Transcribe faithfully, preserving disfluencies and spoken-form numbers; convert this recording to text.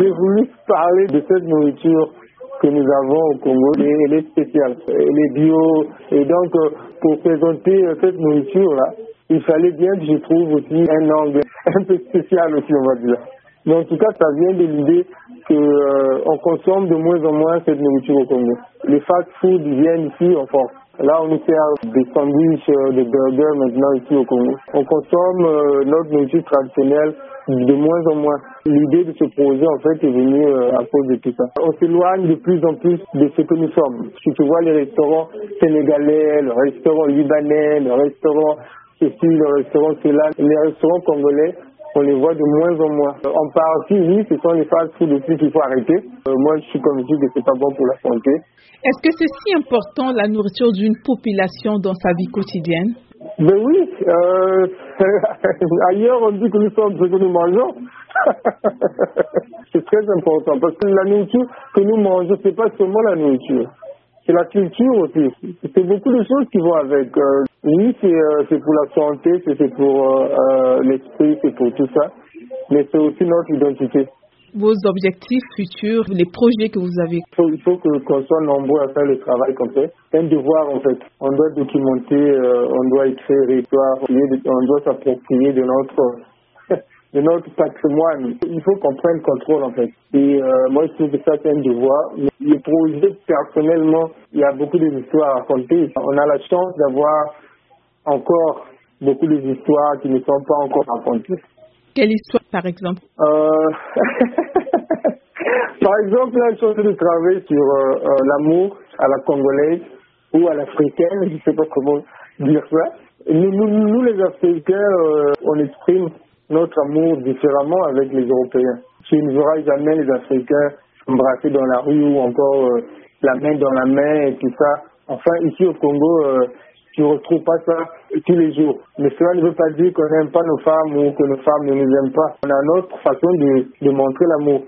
j'ai voulu parler de cette nourriture que nous avons au Congo, et elle est spéciale, elle est bio, et donc euh, pour présenter euh, cette nourriture-là, il fallait bien que je trouve aussi un angle un peu spécial aussi, on va dire. Mais en tout cas, ça vient de l'idée qu'on euh, consomme de moins en moins cette nourriture au Congo. Les fast-food viennent ici en force. Là, on nous sert des sandwichs, euh, des burgers maintenant ici au Congo. On consomme euh, notre nourriture traditionnelle de moins en moins. L'idée de ce projet, en fait, est venue euh, à cause de tout ça. On s'éloigne de plus en plus de ce que nous sommes. Si tu vois les restaurants sénégalais, le restaurant libanais, le restaurant ceci, le restaurant cela, les restaurants congolais, on les voit de moins en moins. En partie, oui, ce sont les fast-food aussi qu'il faut arrêter. Euh, moi, je suis convaincu que c'est pas bon pour la santé. Est-ce que c'est si important, la nourriture d'une population dans sa vie quotidienne? Ben oui, euh, ailleurs on dit que nous sommes ce que nous mangeons. C'est très important parce que la nourriture que nous mangeons, c'est pas seulement la nourriture, c'est la culture aussi. C'est beaucoup de choses qui vont avec. Euh, oui, c'est euh, c'est pour la santé, c'est c'est pour euh, euh, l'esprit, c'est pour tout ça, mais c'est aussi notre identité. Vos objectifs futurs, les projets que vous avez? Il faut, il faut que, qu'on soit nombreux à faire le travail qu'on fait. C'est un devoir en fait. On doit documenter, euh, on doit écrire l'histoire, on doit s'approprier de notre, de notre patrimoine. Il faut qu'on prenne contrôle en fait. Et euh, moi je trouve que ça c'est un devoir. Mais les projets, personnellement, il y a beaucoup d'histoires à raconter. On a la chance d'avoir encore beaucoup d'histoires qui ne sont pas encore racontées. Quelle histoire, par exemple? euh... Par exemple, là, je suis en train de travailler sur euh, euh, l'amour à la congolaise ou à l'africaine, je ne sais pas comment dire ça. Nous, nous, nous les Africains, euh, on exprime notre amour différemment avec les Européens. Tu ne verras jamais les Africains s'embrasser dans la rue ou encore euh, la main dans la main et tout ça. Enfin, ici au Congo, euh, tu ne retrouves pas ça tous les jours. Mais cela ne veut pas dire qu'on n'aime pas nos femmes ou que nos femmes ne nous aiment pas. On a notre façon de, de montrer l'amour.